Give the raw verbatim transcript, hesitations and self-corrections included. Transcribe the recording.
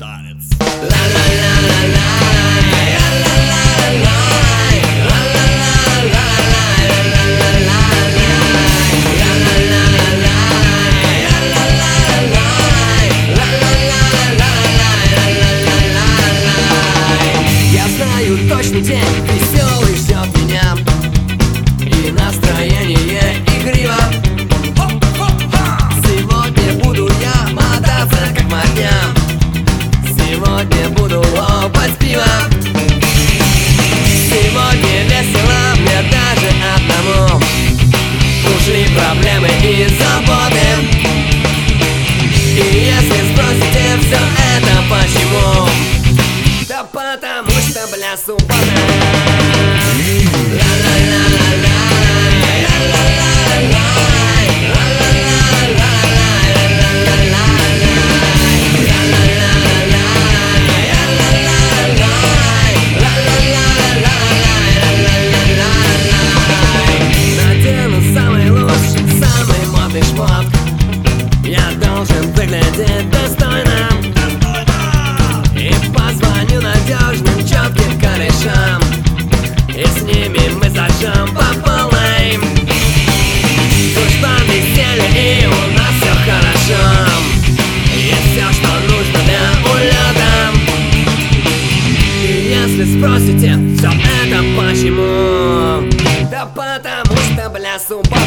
старец. Я знаю точный день, веселый ждет меня, и настроение игриво. Сегодня буду я мотаться как морня, сегодня буду лопать пиво. Сегодня весело мне даже одному, ушли проблемы и заботы. И если спросите, все это почему? Да потому что, бля, суббота. Надену самый лучший, самый модный шмот. Я должен выглядеть достойно, и позвоню надежным, четким корешам, и с ними мы зажжем по полной. Дружба, веселье, и у нас все хорошо, и все, что нужно для улета. И если спросите, все это почему? Да потому что, бля, суббота.